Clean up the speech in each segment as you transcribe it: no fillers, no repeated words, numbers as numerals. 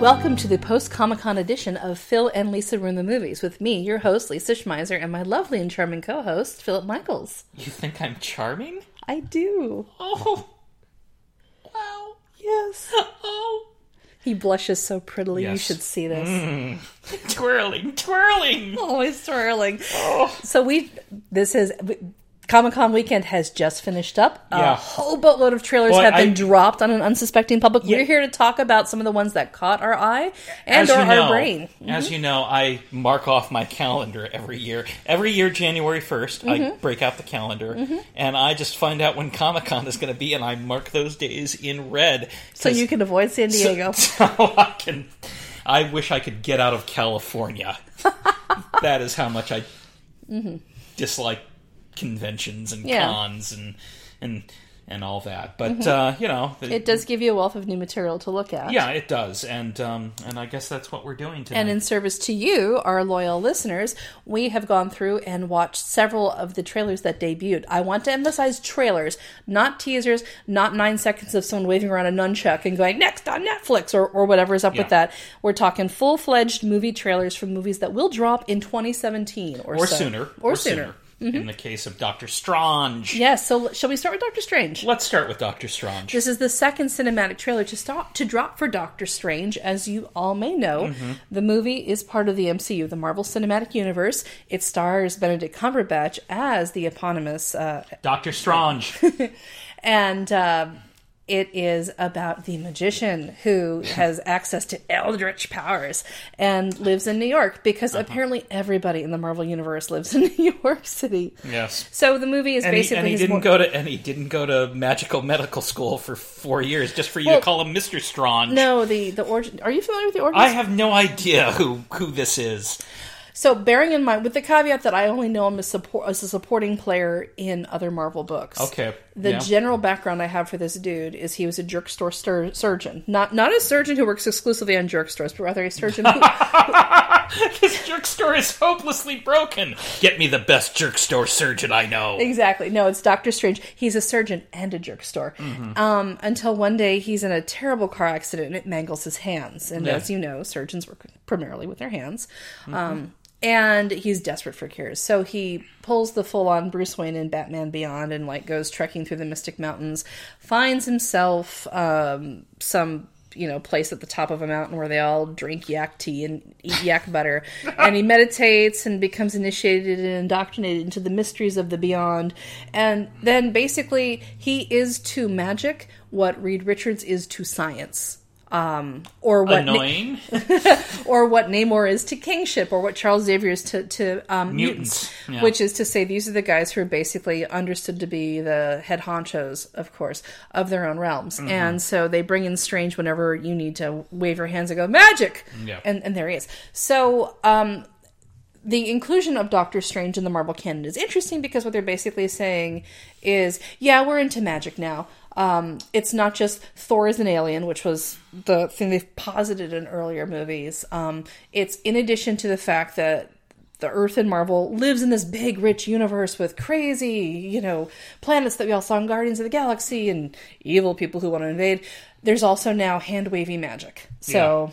Welcome to the post-Comic-Con edition of Phil and Lisa Ruin the Movies with me, your host, Lisa Schmeiser, and my lovely and charming co-host, Philip Michaels. You think I'm charming? I do. Oh. Wow. Yes. Oh. He blushes so prettily. Yes. You should see this. Twirling. Always twirling. Oh. So Comic-Con weekend has just finished up. Yeah. A whole boatload of trailers have been dropped on an unsuspecting public. Yeah. We're here to talk about some of the ones that caught our eye and our brain. As you know, I mark off my calendar every year. Every year, January 1st, I break out the calendar, and I just find out when Comic-Con is going to be, and I mark those days in red. So you can avoid San Diego. I wish I could get out of California. That is how much I dislike conventions and cons and all that, but it does give you a wealth of new material to look at. Yeah, it does, and I guess that's what we're doing today. And in service to you, our loyal listeners, we have gone through and watched several of the trailers that debuted. I want to emphasize trailers, not teasers, not 9 seconds of someone waving around a nunchuck and going, next on Netflix, or whatever is up with that. We're talking full-fledged movie trailers from movies that will drop in 2017 or so. Sooner. Or sooner. In the case of Doctor Strange. Yes, so shall we start with Doctor Strange? Let's start with Doctor Strange. This is the second cinematic trailer to drop for Doctor Strange. As you all may know, the movie is part of the MCU, the Marvel Cinematic Universe. It stars Benedict Cumberbatch as the eponymous Doctor Strange. And it is about the magician who has access to eldritch powers and lives in New York, because apparently everybody in the Marvel Universe lives in New York City. Yes. So the movie is basically... He didn't go to magical medical school for 4 years just for you to call him Mr. Strange. No, the origin... Are you familiar with the origin? I have no idea who this is. So, bearing in mind, with the caveat that I only know him as a supporting player in other Marvel books. Okay. The general background I have for this dude is he was a jerk store surgeon. Not a surgeon who works exclusively on jerk stores, but rather a surgeon who... This jerk store is hopelessly broken. Get me the best jerk store surgeon I know. Exactly. No, it's Doctor Strange. He's a surgeon and a jerk store. Until one day he's in a terrible car accident and it mangles his hands. And as you know, surgeons work primarily with their hands. And he's desperate for cures. So he pulls the full-on Bruce Wayne in Batman Beyond and goes trekking through the Mystic Mountains, finds himself some place at the top of a mountain where they all drink yak tea and eat yak butter. And he meditates and becomes initiated and indoctrinated into the mysteries of the beyond. And then basically he is to magic what Reed Richards is to science. Or what annoying, or what Namor is to kingship, or what Charles Xavier is to mutants, which is to say these are the guys who are basically understood to be the head honchos, of course, of their own realms, and so they bring in Strange whenever you need to wave your hands and go magic, and there he is. So the inclusion of Doctor Strange in the Marvel canon is interesting because what they're basically saying is, we're into magic now. It's not just Thor is an alien, which was the thing they've posited in earlier movies. It's in addition to the fact that the Earth in Marvel lives in this big, rich universe with crazy, planets that we all saw in Guardians of the Galaxy and evil people who want to invade. There's also now hand-wavy magic. So,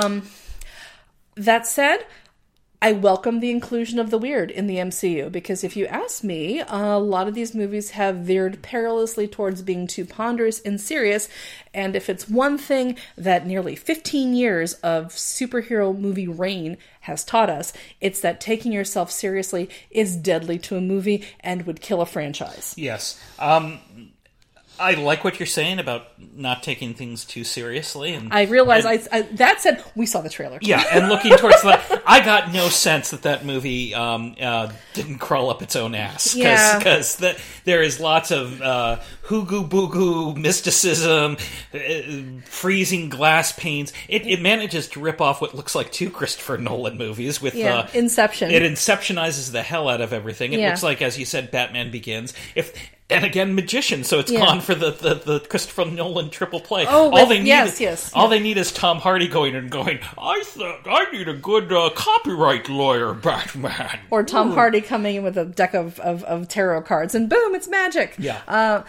that said, I welcome the inclusion of the weird in the MCU, because if you ask me, a lot of these movies have veered perilously towards being too ponderous and serious, and if it's one thing that nearly 15 years of superhero movie reign has taught us, it's that taking yourself seriously is deadly to a movie and would kill a franchise. Yes. I like what you're saying about not taking things too seriously. And I realize, that said, we saw the trailer. Yeah, and looking towards that, I got no sense that movie didn't crawl up its own ass. Because there is lots of hoogoo-boogoo, mysticism, freezing glass panes. It manages to rip off what looks like two Christopher Nolan movies. With Inception. It inceptionizes the hell out of everything. It looks like, as you said, Batman Begins. And again, magician, so it's gone for the Christopher Nolan triple play. All they need is Tom Hardy going, I thought I need a good copyright lawyer, Batman. Or Tom Hardy coming in with a deck of tarot cards, and boom, it's magic. Yeah.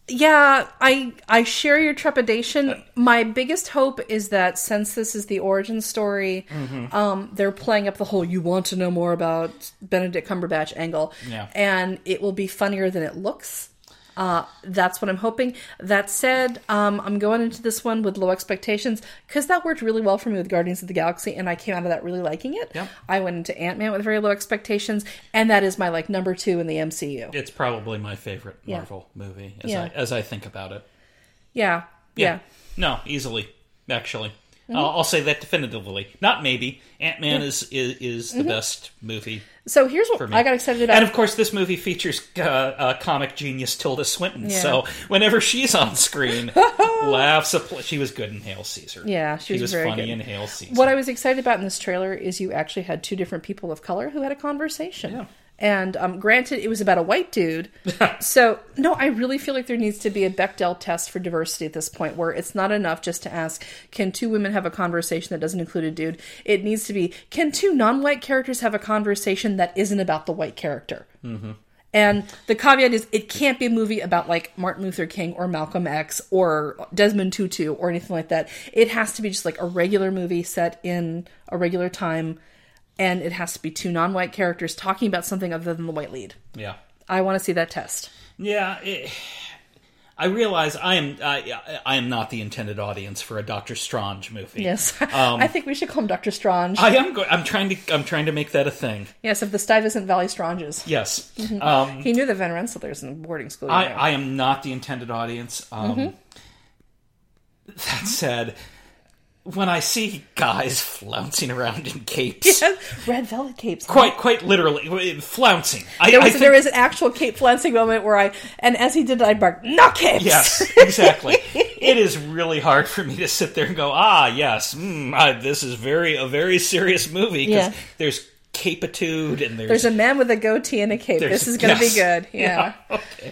Yeah, I share your trepidation. My biggest hope is that since this is the origin story, they're playing up the whole "you want to know more about Benedict Cumberbatch" angle, and it will be funnier than it looks. That's what I'm hoping. That said, I'm going into this one with low expectations because that worked really well for me with Guardians of the Galaxy, and I came out of that really liking it. Yep. I went into Ant-Man with very low expectations, and that is my number 2 in the MCU. It's probably my favorite Marvel movie as I think about it. Yeah. No, easily, actually. I'll say that definitively. Not maybe. Ant-Man is the best movie. So here's what I got excited about. And of course, this movie features comic genius Tilda Swinton. Yeah. So whenever she's on screen, laughs. She was good in Hail Caesar. Yeah, she was very funny good in Hail Caesar. What I was excited about in this trailer is you actually had 2 different people of color who had a conversation. Yeah. And granted, it was about a white dude. So, no, I really feel like there needs to be a Bechdel test for diversity at this point, where it's not enough just to ask, can 2 women have a conversation that doesn't include a dude? It needs to be, can 2 non-white characters have a conversation that isn't about the white character? Mm-hmm. And the caveat is, it can't be a movie about, Martin Luther King or Malcolm X or Desmond Tutu or anything like that. It has to be just a regular movie set in a regular time. And it has to be 2 non-white characters talking about something other than the white lead. Yeah. I want to see that test. Yeah. I realize I am not the intended audience for a Dr. Strange movie. Yes. I think we should call him Dr. Strange. I'm trying to make that a thing. Yes, of the Stuyvesant Valley Stranges. Yes. Mm-hmm. He knew the Van Rensselaers in boarding school. I am not the intended audience. That said, when I see guys flouncing around in capes, red velvet capes, quite literally flouncing. There was an actual cape flouncing moment where as he did, I barked, "No capes!" Yes, exactly. It is really hard for me to sit there and go, yes, this is a very serious movie because there's capitude and there's a man with a goatee and a cape. This is going to be good. Yeah. Okay.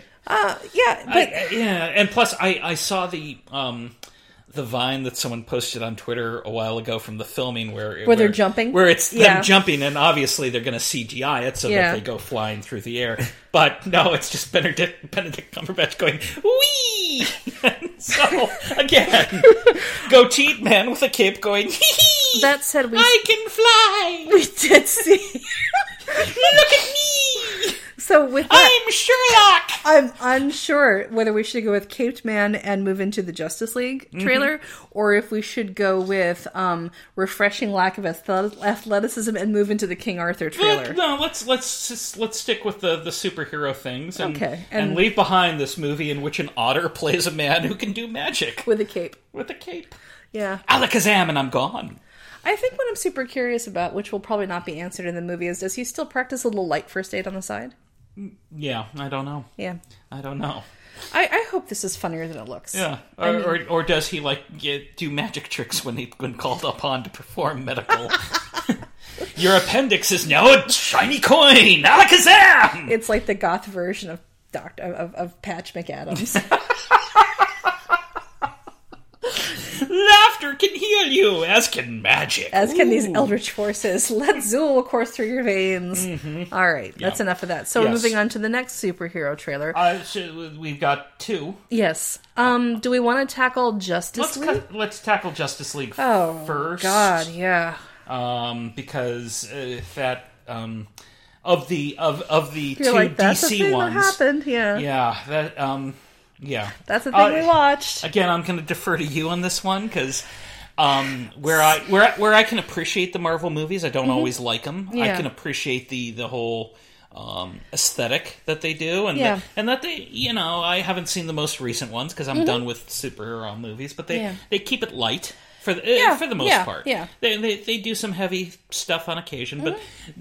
And plus I saw the Vine that someone posted on Twitter a while ago from the filming where they're jumping, where it's them jumping, and obviously they're going to CGI it so that they go flying through the air. But no, it's just Benedict Cumberbatch going wee. So again, goateed man with a cape going. Hee-hee, that said, I can fly. We did see. Look at me. So with that, I'm Sherlock. I'm unsure whether we should go with Caped Man and move into the Justice League trailer, or if we should go with refreshing lack of athleticism and move into the King Arthur trailer. No, let's stick with the superhero things, and leave behind this movie in which an otter plays a man who can do magic with a cape. Yeah, Alakazam, and I'm gone. I think what I'm super curious about, which will probably not be answered in the movie, is does he still practice a little light first aid on the side? Yeah, I don't know. Yeah. I don't know. I hope this is funnier than it looks. Yeah. Or does he do magic tricks when called upon to perform medical? Your appendix is now a shiny coin! Alakazam! It's like the goth version of Patch McAdams. Laughter can heal you, as can magic. As can these eldritch forces. Let Zool course through your veins. Mm-hmm. All right, that's enough of that. So we're moving on to the next superhero trailer. We've got 2. Yes. Do we want to tackle Justice League? Let's tackle Justice League first. Oh, God, yeah. Because that... of the 2 that's DC the thing ones... that happened, yeah. Yeah, that... Yeah, that's the thing we watched. Again, I'm going to defer to you on this one because where I can appreciate the Marvel movies, I don't always like them. Yeah. I can appreciate the whole aesthetic that they do, and that they, I haven't seen the most recent ones because I'm done with superhero movies, but they keep it light for the most part. Yeah, they do some heavy stuff on occasion, but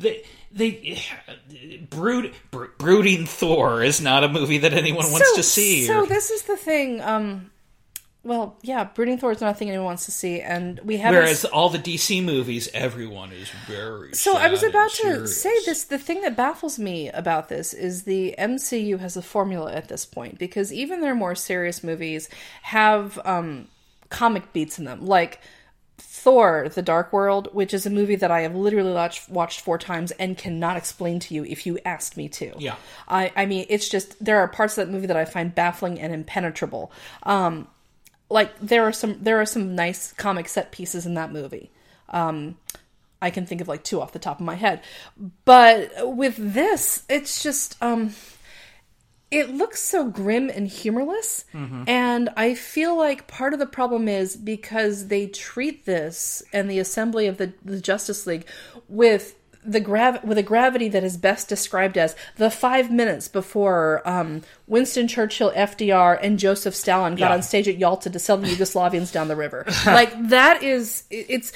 Brooding Thor is not a movie that anyone wants to see. So this is the thing. Brooding Thor is not a thing anyone wants to see, and we have. Whereas all the DC movies, everyone is very. So I was about to say this. The thing that baffles me about this is the MCU has a formula at this point, because even their more serious movies have comic beats in them, like Thor: The Dark World, which is a movie that I have literally watched 4 times and cannot explain to you if you asked me to. Yeah. I mean, it's just, there are parts of that movie that I find baffling and impenetrable. Like, there are some nice comic set pieces in that movie. I can think of like 2 off the top of my head. But with this, it's just, it looks so grim and humorless. Mm-hmm. And I feel like part of the problem is because they treat this and the assembly of the Justice League with a gravity that is best described as the 5 minutes before Winston Churchill, FDR, and Joseph Stalin got on stage at Yalta to sell the Yugoslavians down the river. Like, that is, it's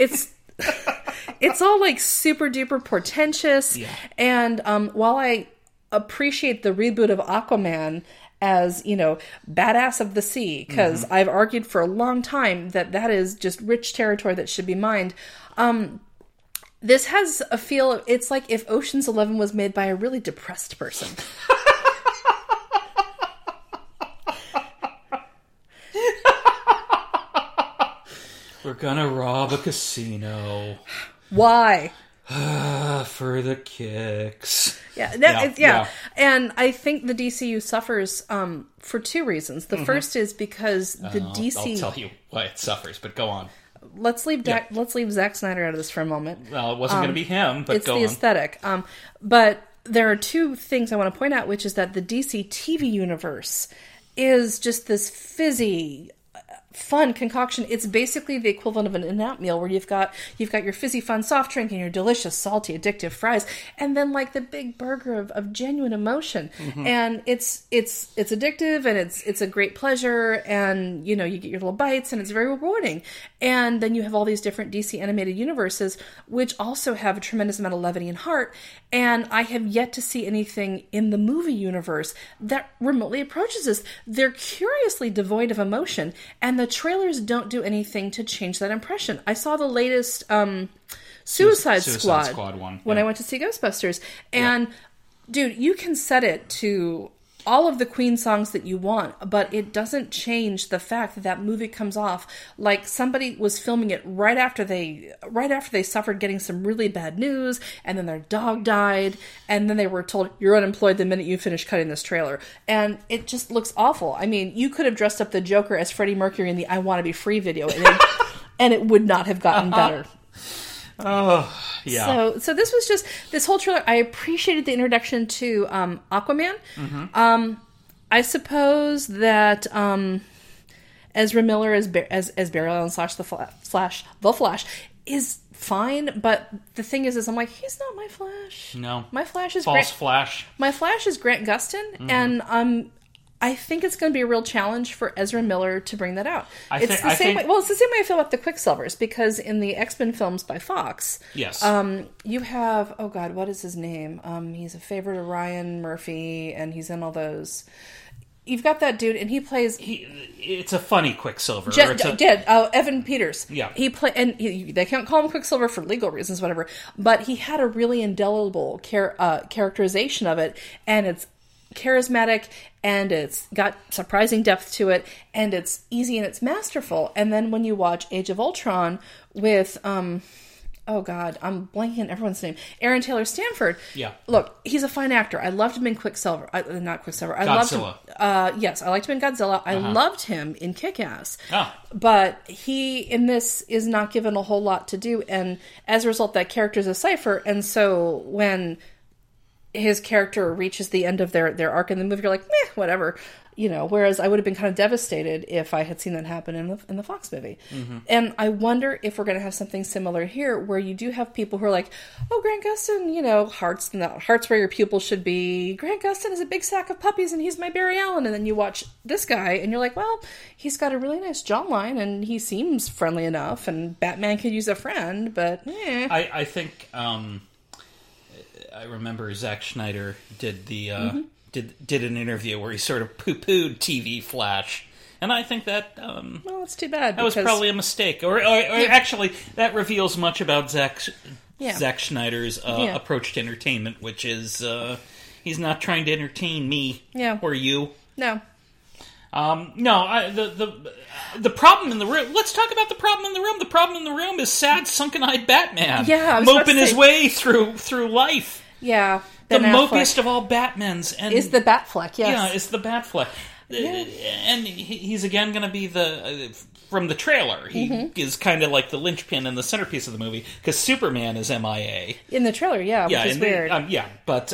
all like super duper portentous. Yeah. And while I appreciate the reboot of Aquaman as, badass of the sea, because I've argued for a long time that is just rich territory that should be mined. This has a feel, it's like if Ocean's 11 was made by a really depressed person. We're gonna rob a casino. Why? For the kicks. Yeah. And I think the DCU suffers for 2 reasons. The first is because the DC... I'll tell you why it suffers, but go on. Let's leave Zack Snyder out of this for a moment. Well, it wasn't going to be him, but it's go on. It's the aesthetic. But there are 2 things I want to point out, which is that the DC TV universe is just this fizzy, fun concoction. It's basically the equivalent of an In-N-Out meal where you've got your fizzy fun soft drink and your delicious salty addictive fries, and then like the big burger of genuine emotion. Mm-hmm. And it's addictive, and it's a great pleasure, and you get your little bites, and it's very rewarding. And then you have all these different DC animated universes which also have a tremendous amount of levity and heart, and I have yet to see anything in the movie universe that remotely approaches this. They're curiously devoid of emotion, and the trailers don't do anything to change that impression. I saw the latest Suicide Squad one when I went to see Ghostbusters, and dude, you can set it to all of the Queen songs that you want, but it doesn't change the fact that movie comes off like somebody was filming it right after they suffered getting some really bad news, and then their dog died, and then they were told, you're unemployed the minute you finish cutting this trailer. And it just looks awful. I mean, you could have dressed up the Joker as Freddie Mercury in the I Want to Be Free video, and it would not have gotten better. Oh, yeah. So this was just, this whole trailer, I appreciated the introduction to Aquaman. Mm-hmm. I suppose that Ezra Miller as Barry Allen / The Flash is fine, but the thing is I'm like, he's not my Flash. No. My Flash is Flash. My Flash is Grant Gustin, and I think it's going to be a real challenge for Ezra Miller to bring that out. It's the same way I feel about the Quicksilvers, because in the X-Men films by Fox, yes, you have, oh god, what is his name? He's a favorite of Ryan Murphy, and he's in all those. You've got that dude, and he plays. It's a funny Quicksilver. Evan Peters. Yeah, they can't call him Quicksilver for legal reasons, whatever. But he had a really indelible characterization of it, and it's charismatic, and it's got surprising depth to it, and it's easy and it's masterful. And then when you watch Age of Ultron with oh god, I'm blanking on everyone's name, Aaron Taylor Stanford. Yeah, look, he's a fine actor. I loved him in Quicksilver. Not Quicksilver. Godzilla. Loved him. Yes, I liked him in Godzilla. I loved him in Kick-Ass. Oh. But he in this is not given a whole lot to do, and as a result, that character is a cipher. And so when his character reaches the end of their arc in the movie, you're like, meh, whatever, whereas I would have been kind of devastated if I had seen that happen in the Fox movie. Mm-hmm. And I wonder if we're going to have something similar here, where you do have people who are like, oh, Grant Gustin, heart's where your pupils should be. Grant Gustin is a big sack of puppies, and he's my Barry Allen. And then you watch this guy, and you're like, well, he's got a really nice jawline, and he seems friendly enough, and Batman could use a friend, but I think I remember Zack Snyder did the did an interview where he sort of poo-pooed TV Flash, and I think that well, it's too bad. That was probably a mistake, or actually that reveals much about Zack Snyder's approach to entertainment, which is he's not trying to entertain me or you. No. The problem in the room. Let's talk about the problem in the room. The problem in the room is sad, sunken-eyed Batman. Yeah, moping his way through life. Yeah, the mopiest of all Batmans is the Batfleck. Yes, yeah, it's the Batfleck, and he's again going to be from the trailer. He is kind of like the linchpin and the centerpiece of the movie because Superman is MIA in the trailer. Yeah, which is weird. But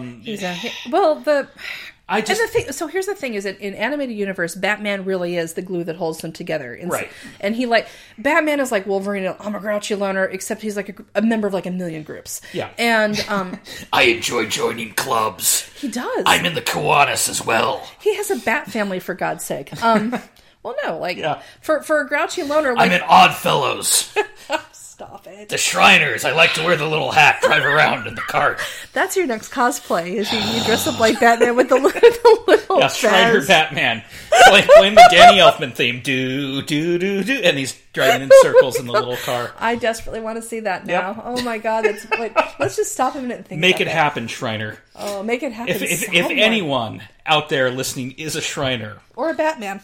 so here's the thing: is that in animated universe, Batman really is the glue that holds them together, right? And Batman is like Wolverine. I'm a grouchy loner, except he's like a member of like a million groups. Yeah, and I enjoy joining clubs. He does. I'm in the Kiwanis as well. He has a Bat family, for God's sake. Well, no, for a grouchy loner, I'm in Oddfellows. Stop it. The Shriners. I like to wear the little hat, drive around in the cart. That's your next cosplay, is you dress up like Batman with the little Shriner Batman. Playing the Danny Elfman theme. Do, do, do, do. And he's driving in circles in the little car. I desperately want to see that now. Yep. Oh my God. Let's just stop a minute and think Make about it happen, Shriner. Oh, make it happen. If anyone out there listening is a Shriner. Or a Batman.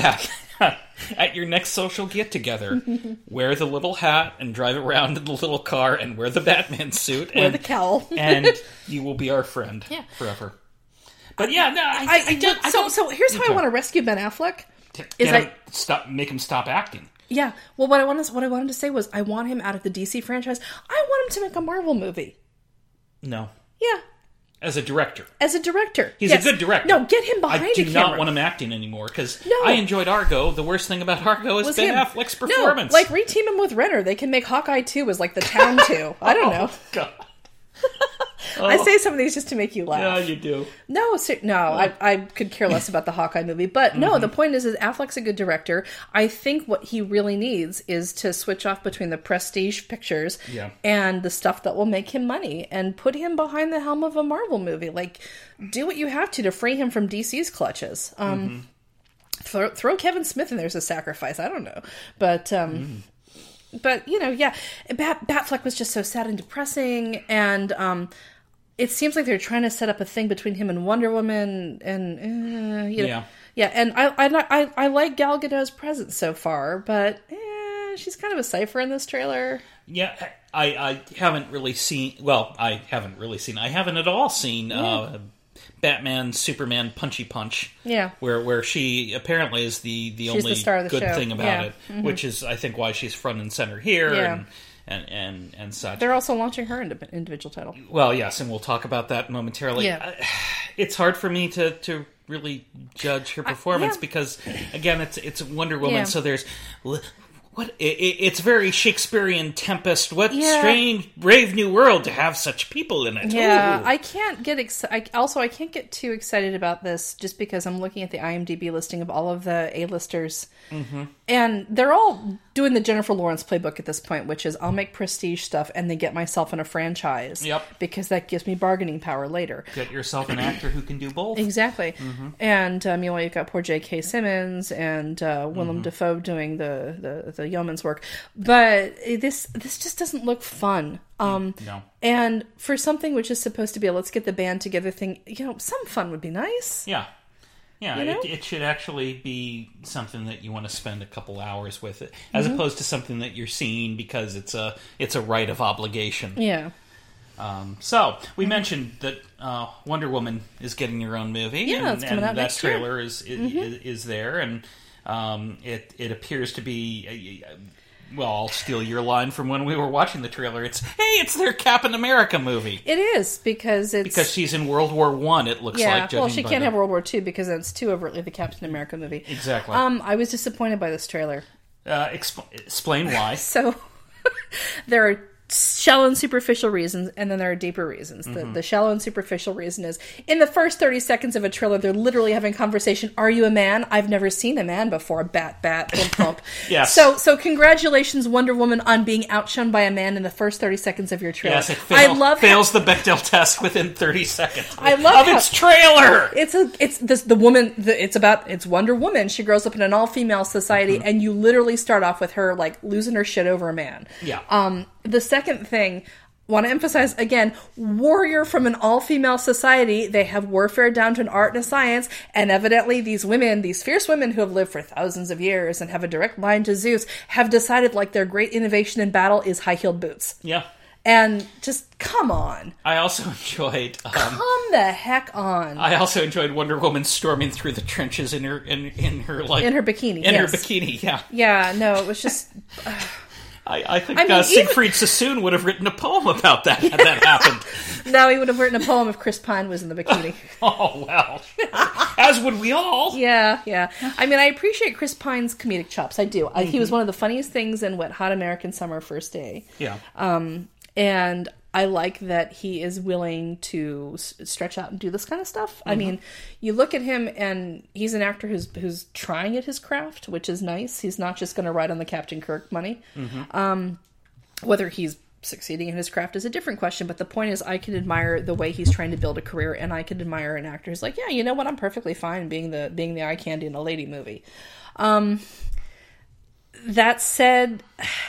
At your next social get-together, wear the little hat and drive around in the little car and wear the Batman suit. Wear the cowl. And you will be our friend forever. But So here's how I want to rescue Ben Affleck. Make him stop acting. Yeah. Well, what I wanted to say was I want him out of the DC franchise. I want him to make a Marvel movie. No. Yeah. As a director. He's a good director. No, get him behind the camera. I do not want him acting anymore, because I enjoyed Argo. The worst thing about Argo is Ben Affleck's performance. No, reteam him with Renner. They can make Hawkeye 2 as the Town 2. I don't know. God. I say some of these just to make you laugh. Yeah, you do. No, I could care less about the Hawkeye movie. But no, the point is Affleck's a good director. I think what he really needs is to switch off between the prestige pictures and the stuff that will make him money and put him behind the helm of a Marvel movie. Do what you have to free him from DC's clutches. Throw Kevin Smith in there as a sacrifice. I don't know. But... But, Batfleck was just so sad and depressing, and it seems like they're trying to set up a thing between him and Wonder Woman, and, Yeah, and I like Gal Gadot's presence so far, but she's kind of a cipher in this trailer. Yeah, I haven't really seen... Well, I haven't at all seen... Batman, Superman, Punchy Punch. Yeah. Where she apparently is the only good thing about it, which is, I think, why she's front and center here and such. They're also launching her individual title. Well, yes, and we'll talk about that momentarily. Yeah. It's hard for me to really judge her performance because, again, it's Wonder Woman, so there's... It's very Shakespearean Tempest. What strange, brave new world to have such people in it. Yeah, Ooh. I can't get I can't get too excited about this just because I'm looking at the IMDb listing of all of the A-listers. Mm-hmm. And they're all doing the Jennifer Lawrence playbook at this point, which is I'll make prestige stuff and then get myself in a franchise. Yep. Because that gives me bargaining power later. Get yourself an actor who can do both. Exactly. Mm-hmm. And you've got poor J.K. Simmons and Willem Dafoe doing the yeoman's work. But this just doesn't look fun. No. And for something which is supposed to be a let's get the band together thing, some fun would be nice. Yeah. Yeah, it should actually be something that you want to spend a couple hours with it, as opposed to something that you're seeing because it's a right of obligation. Yeah. So we mentioned that Wonder Woman is getting her own movie. Yeah, it's coming out next year. That trailer is there, and it appears to be. Well, I'll steal your line from when we were watching the trailer. It's their Captain America movie. It is, because she's in World War I, it looks like. Well, she can't have World War II because it's too overtly the Captain America movie. Exactly. I was disappointed by this trailer. Explain why. So, there are shallow and superficial reasons, and then there are deeper reasons. The shallow and superficial reason is, in the first 30 seconds of a trailer, they're literally having conversation. Are you a man? I've never seen a man before. Bat, thump, thump. Yes. So congratulations, Wonder Woman, on being outshone by a man in the first 30 seconds of your trailer. Yes, it fails the Bechdel test within 30 seconds its trailer. It's Wonder Woman. She grows up in an all-female society, and you literally start off with her losing her shit over a man. Yeah. The second thing, want to emphasize again, warrior from an all-female society. They have warfare down to an art and a science, and evidently these women, these fierce women who have lived for thousands of years and have a direct line to Zeus, have decided like their great innovation in battle is high-heeled boots. Yeah. And just, come on. I also enjoyed... come the heck on. I also enjoyed Wonder Woman storming through the trenches in her like... In her bikini, In her bikini, yeah. Yeah, no, it was just... I think Siegfried Sassoon would have written a poem about that had that happened. No, he would have written a poem if Chris Pine was in the bikini. Oh, well. As would we all. Yeah. I mean, I appreciate Chris Pine's comedic chops. I do. He was one of the funniest things in Wet Hot American Summer First Day. Yeah. And I like that he is willing to stretch out and do this kind of stuff. I mean, you look at him and he's an actor who's trying at his craft, which is nice. He's not just going to ride on the Captain Kirk money. Whether he's succeeding in his craft is a different question, but the point is I can admire the way he's trying to build a career, and I can admire an actor who's like, yeah, you know what, I'm perfectly fine being the eye candy in a lady movie. That said,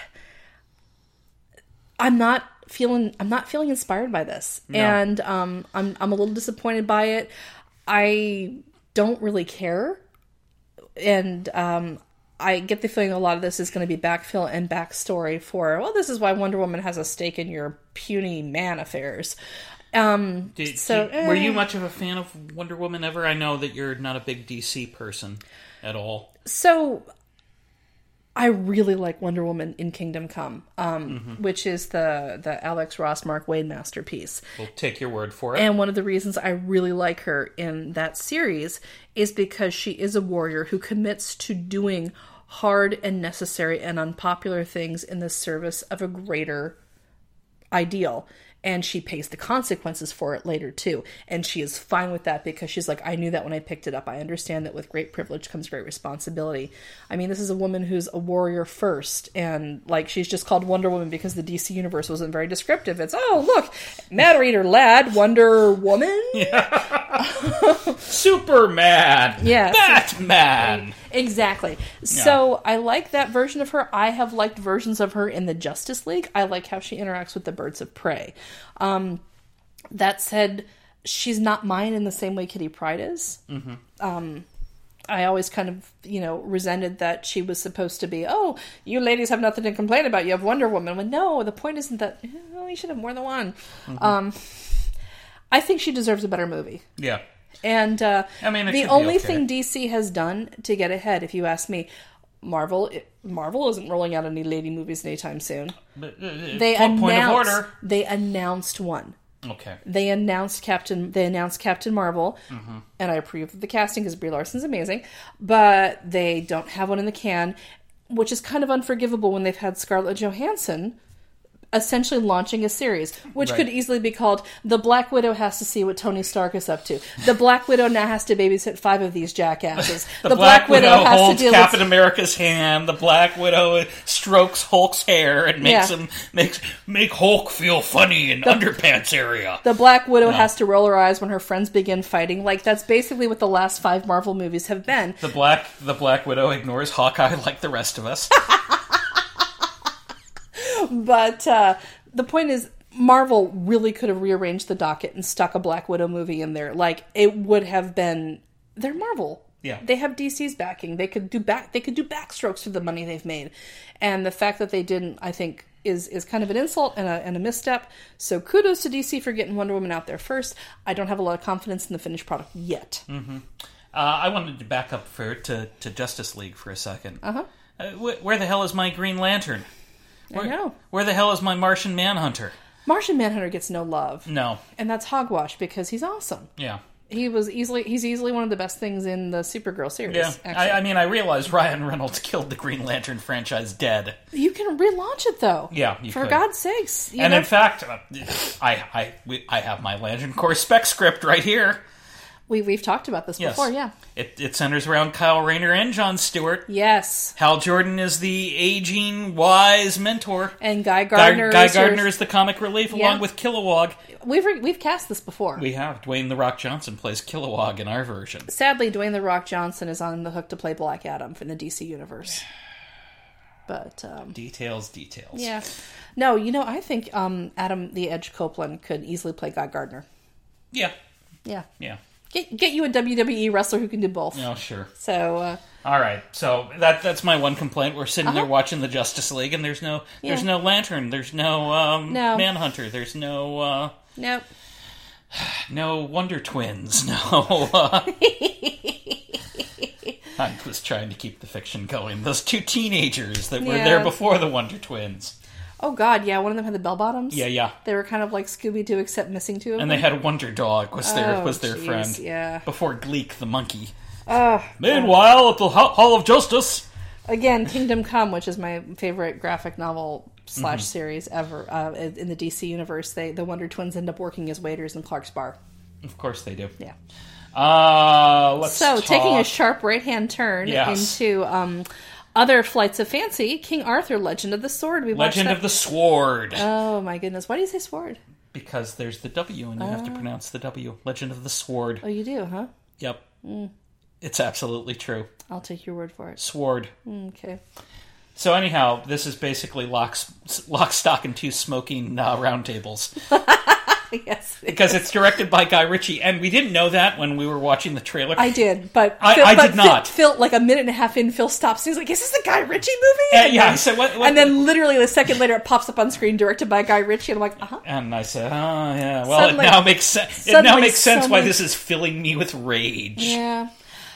I'm not feeling inspired by this. No. And I'm a little disappointed by it. I don't really care. And I get the feeling a lot of this is going to be backfill and backstory for, well, this is why Wonder Woman has a stake in your puny man affairs. Were you much of a fan of Wonder Woman ever? I know that you're not a big DC person at all. So I really like Wonder Woman in Kingdom Come, which is the Alex Ross Mark Waid masterpiece. We'll take your word for it. And one of the reasons I really like her in that series is because she is a warrior who commits to doing hard and necessary and unpopular things in the service of a greater ideal. And she pays the consequences for it later, too. And she is fine with that because she's like, I knew that when I picked it up. I understand that with great privilege comes great responsibility. I mean, this is a woman who's a warrior first. And, like, she's just called Wonder Woman because the DC universe wasn't very descriptive. It's, oh, look, Matter Eater Lad, Wonder Woman? Yeah. Superman! Yeah. Batman! Exactly. So I like that version of her. I have liked versions of her in the Justice League. I like how she interacts with the Birds of Prey. That said, she's not mine in the same way Kitty Pryde is. I always kind of, resented that she was supposed to be, oh, you ladies have nothing to complain about. You have Wonder Woman. Well, no, the point isn't that, you should have more than one. I think she deserves a better movie. Yeah. And the only thing DC has done to get ahead, if you ask me, Marvel isn't rolling out any lady movies anytime soon. They announced one. Okay. They announced Captain Marvel, and I approve of the casting because Brie Larson's amazing, but they don't have one in the can, which is kind of unforgivable when they've had Scarlett Johansson essentially launching a series, which could easily be called The Black Widow Has to See What Tony Stark is Up To. The Black Widow now has to babysit 5 of these jackasses. the Black Widow has holds to deal Captain America's hand. The Black Widow strokes Hulk's hair and make Hulk feel funny in underpants area. The Black Widow has to roll her eyes when her friends begin fighting. Like, that's basically what the last 5 Marvel movies have been. The Black Widow ignores Hawkeye like the rest of us. But the point is, Marvel really could have rearranged the docket and stuck a Black Widow movie in there. Like, it would have been... They're Marvel. Yeah. They have DC's backing. They could do backstrokes for the money they've made. And the fact that they didn't, I think, is kind of an insult and a misstep. So kudos to DC for getting Wonder Woman out there first. I don't have a lot of confidence in the finished product yet. I wanted to back up to Justice League for a second. Where the hell is my Green Lantern? I know. Where the hell is my Martian Manhunter? Martian Manhunter gets no love. No. And that's hogwash because he's awesome. Yeah. He's easily one of the best things in the Supergirl series. Yeah. I realize Ryan Reynolds killed the Green Lantern franchise dead. You can relaunch it though. Yeah, for God's sakes. In fact, I have my Lantern Corps spec script right here. We've talked about this before, yeah. It centers around Kyle Rayner and John Stewart. Yes. Hal Jordan is the aging, wise mentor. And Guy Gardner is the comic relief, along with Kilowog. We've cast this before. We have. Dwayne The Rock Johnson plays Kilowog in our version. Sadly, Dwayne The Rock Johnson is on the hook to play Black Adam in the DC universe. But details. Yeah. No, I think Adam the Edge Copeland could easily play Guy Gardner. Yeah. Yeah. Yeah. Get you a WWE wrestler who can do both. Oh, sure. So. All right. So that's my one complaint. We're sitting there watching the Justice League, and there's no Lantern, there's no Manhunter, there's no nope. No Wonder Twins. No. I was trying to keep the fiction going. Those two teenagers that were there before the Wonder Twins. Oh, God, yeah. One of them had the bell-bottoms. Yeah. They were kind of like Scooby-Doo, except missing two of them. And they had Wonder Dog was their friend. Yeah. Before Gleek the monkey. Meanwhile, at the Hall of Justice... Again, Kingdom Come, which is my favorite graphic novel / series ever in the DC universe. The Wonder Twins end up working as waiters in Clark's Bar. Of course they do. Yeah. Taking a sharp right-hand turn into other flights of fancy, King Arthur, Legend of the Sword. Legend of the Sword. Oh, my goodness. Why do you say sword? Because there's the W, and you have to pronounce the W. Legend of the Sword. Oh, you do, huh? Yep. It's absolutely true. I'll take your word for it. Sword. Okay. So anyhow, this is basically lock, stock, and two smoking round tables. Yes. Because it's directed by Guy Ritchie, and we didn't know that when we were watching the trailer. I did, but I did not. Phil, like a minute and a half in, Phil stops and he's like, "Is this a Guy Ritchie movie?" I said, "What?" And then literally a second later, it pops up on screen, directed by Guy Ritchie, and I'm like, "Uh-huh." And I said, "Oh yeah, well, it now makes sense. It now makes sense why this is filling me with rage." Yeah.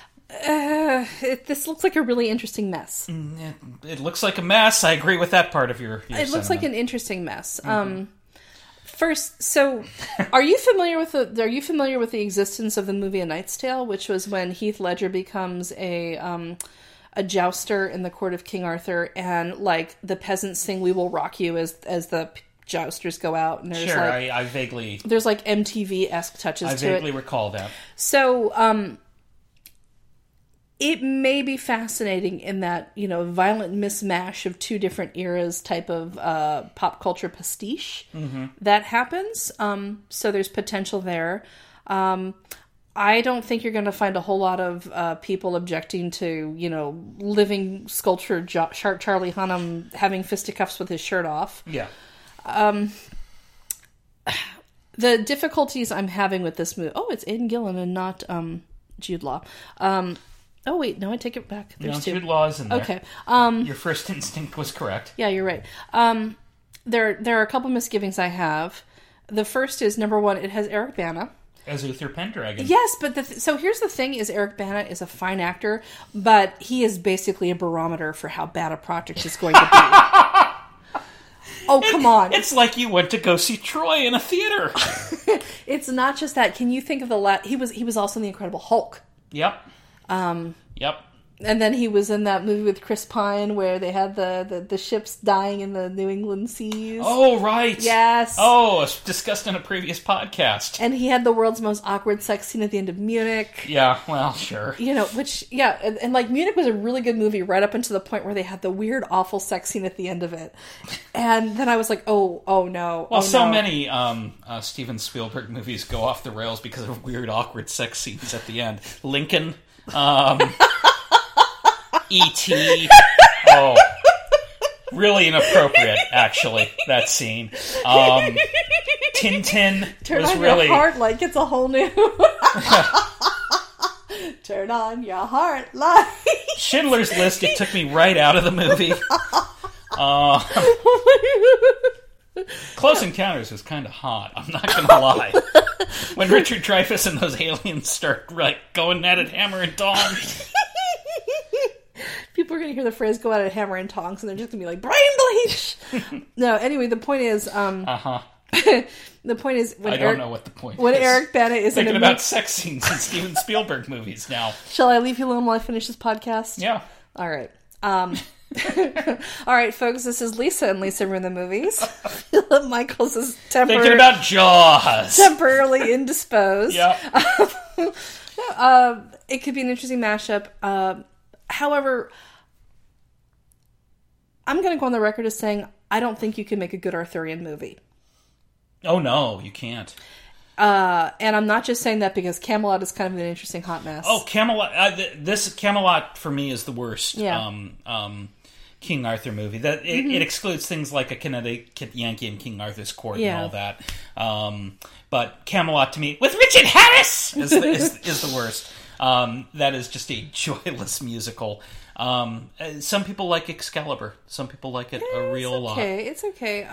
This looks like a really interesting mess. It looks like a mess. I agree with that part of your It looks like an interesting mess. First, so are you familiar with the existence of the movie A Knight's Tale, which was when Heath Ledger becomes a jouster in the court of King Arthur, and like the peasants sing "We Will Rock You" as the jousters go out, and there's I vaguely there's like MTV-esque touches to it. I vaguely recall that. So it may be fascinating in that, violent mismatch of two different eras type of pop culture pastiche that happens. So there's potential there. I don't think you're going to find a whole lot of people objecting to, living sculptured Charlie Hunnam having fisticuffs with his shirt off. Yeah. The difficulties I'm having with this movie... Oh, it's Aidan Gillen and not Jude Law. Oh, wait, no, I take it back. There's two. Jude Law is in there. Okay. Your first instinct was correct. Yeah, you're right. There are a couple misgivings I have. The first is, number one, it has Eric Bana. As Uther Pendragon. Yes, but so here's the thing, is Eric Bana is a fine actor, but he is basically a barometer for how bad a project is going to be. Oh, come on. It's like you went to go see Troy in a theater. It's not just that. Can you think of he was also in The Incredible Hulk. Yep. Yep. And then he was in that movie with Chris Pine where they had the ships dying in the New England seas. Oh, right. Yes. Oh, it's discussed in a previous podcast. And he had the world's most awkward sex scene at the end of Munich. Yeah, well, sure. And like Munich was a really good movie right up until the point where they had the weird, awful sex scene at the end of it. And then I was like, oh no. Well, many Steven Spielberg movies go off the rails because of weird, awkward sex scenes at the end. Lincoln... E.T. Oh, really inappropriate, actually, that scene. Tintin Turn was on really... your heart like it's a whole new... Turn on your heart like... Schindler's List, it took me right out of the movie. Close Encounters was kind of hot, I'm not going to lie. When Richard Dreyfuss and those aliens start going at it hammer and tongs. People are going to hear the phrase go out at hammer and tongs and they're just going to be like, brain bleach! No, anyway, the point is... the point is... I don't know what the point is. When Eric Bana is thinking about sex scenes in Steven Spielberg movies now. Shall I leave you alone while I finish this podcast? Yeah. All right. All right, folks, this is Lisa and Lisa Ruin the Movies. Philip Michaels is thinking about Jaws. Temporarily indisposed. Yeah. It could be an interesting mashup. However, I'm going to go on the record as saying I don't think you can make a good Arthurian movie. Oh, no, you can't. And I'm not just saying that because Camelot is kind of an interesting hot mess. Oh, Camelot. This Camelot, for me, is the worst. Yeah. King Arthur movie. That it excludes things like A Connecticut Yankee and King Arthur's Court and all that. But Camelot to me, with Richard Harris, is the worst. That is just a joyless musical. Some people like Excalibur. Some people like it a real lot. It's okay.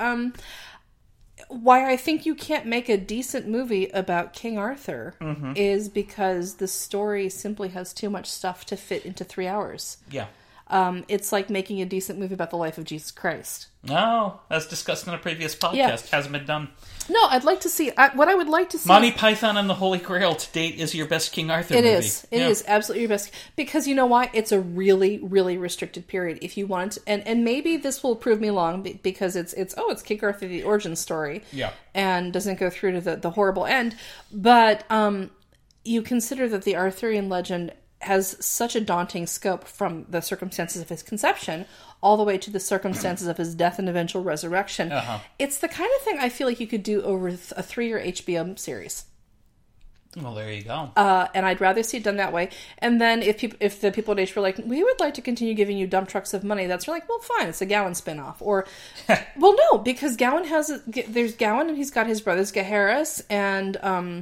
Why I think you can't make a decent movie about King Arthur is because the story simply has too much stuff to fit into 3 hours. Yeah. It's like making a decent movie about the life of Jesus Christ. No, as discussed in a previous podcast, hasn't been done. No, I'd like to see... what I would like to see... Monty Python and the Holy Grail to date is your best King Arthur movie. It is absolutely your best. Because you know why? It's a really, really restricted period. If you want... And maybe this will prove me wrong because it's King Arthur, the origin story. Yeah. And doesn't go through to the horrible end. But you consider that the Arthurian legend has such a daunting scope from the circumstances of his conception all the way to the circumstances of his death and eventual resurrection. It's the kind of thing I feel like you could do over a 3-year HBO series. Well, there you go. And I'd rather see it done that way. And then if the people at H were like, we would like to continue giving you dump trucks of money, that's like, well, fine, it's a Gowan spinoff. Or, well, no, because Gowan there's Gowan and he's got his brothers Gaheris and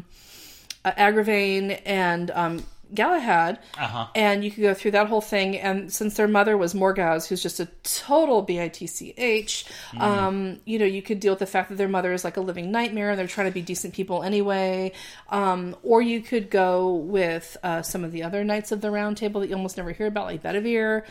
Agravain and Galahad, and you could go through that whole thing, and since their mother was Morgause, who's just a total bitch, you could deal with the fact that their mother is like a living nightmare, and they're trying to be decent people anyway, or you could go with some of the other Knights of the Round Table that you almost never hear about, like Bedivere,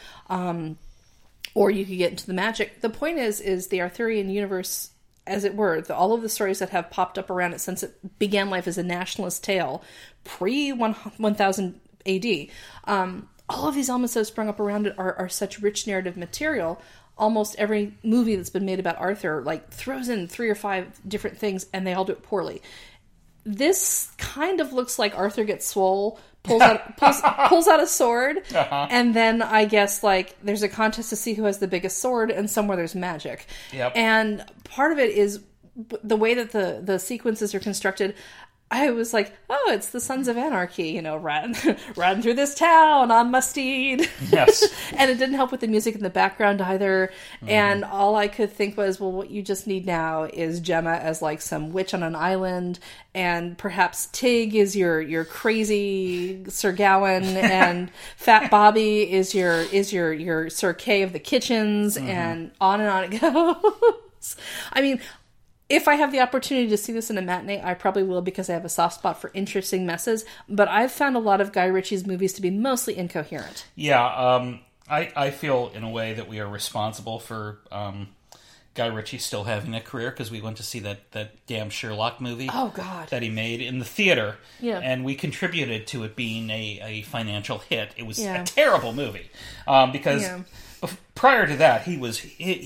or you could get into the magic. The point is the Arthurian universe, as it were, all of the stories that have popped up around it since it began life as a nationalist tale, pre-1000 AD, all of these elements that have sprung up around it are such rich narrative material. Almost every movie that's been made about Arthur throws in 3 or 5 different things, and they all do it poorly. This kind of looks like Arthur gets swole, pulls out a sword, and then I guess there's a contest to see who has the biggest sword, and somewhere there's magic. Yep. And part of it is the way that the sequences are constructed. I was like, oh, it's the Sons of Anarchy, riding through this town on my steed. Yes. And it didn't help with the music in the background either. And all I could think was, well, what you just need now is Gemma as some witch on an island, and perhaps Tig is your crazy Sir Gawain, and Fat Bobby is your Sir Kay of the kitchens, and on it goes. I mean, if I have the opportunity to see this in a matinee, I probably will, because I have a soft spot for interesting messes. But I've found a lot of Guy Ritchie's movies to be mostly incoherent. Yeah, I feel in a way that we are responsible for Guy Ritchie still having a career, because we went to see that damn Sherlock movie. Oh, God. That he made in the theater. Yeah. And we contributed to it being a financial hit. It was a terrible movie. Because... Yeah. Prior to that, he was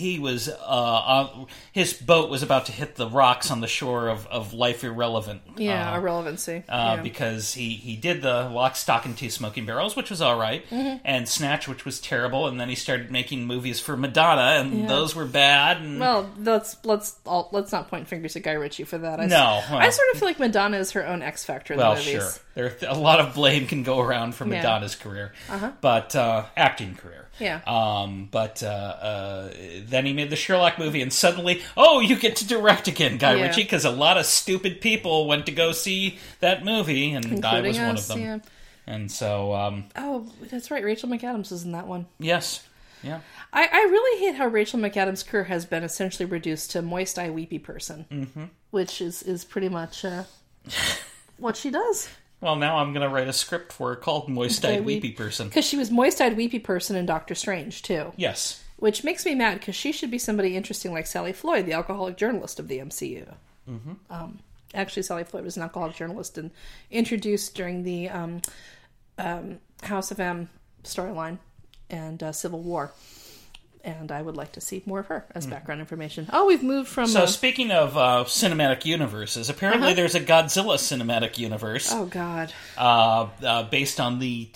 his boat was about to hit the rocks on the shore of Life Irrelevant. Irrelevancy. Because he did the Lock, Stock, and Two Smoking Barrels, which was all right, and Snatch, which was terrible, and then he started making movies for Madonna, and those were bad. And... Well, let's not point fingers at Guy Ritchie for that. I sort of feel like Madonna is her own X Factor in the movies. Well, sure. A lot of blame can go around for Madonna's career, but acting career. Yeah. But then he made the Sherlock movie, and suddenly, you get to direct again, Guy Ritchie, because a lot of stupid people went to go see that movie, and including I was one us, of them. Yeah. And so... that's right. Rachel McAdams was in that one. Yes. Yeah. I really hate how Rachel McAdams' career has been essentially reduced to moist eye weepy person, which is pretty much what she does. Well, now I'm going to write a script for her called Moist-Eyed Weepy Person. Because she was Moist-Eyed Weepy Person in Doctor Strange, too. Yes. Which makes me mad, because she should be somebody interesting like Sally Floyd, the alcoholic journalist of the MCU. Actually, Sally Floyd was an alcoholic journalist and introduced during the House of M storyline and Civil War. And I would like to see more of her as background information. Oh, we've moved from... So, speaking of cinematic universes, apparently there's a Godzilla cinematic universe. Oh, God. Based on the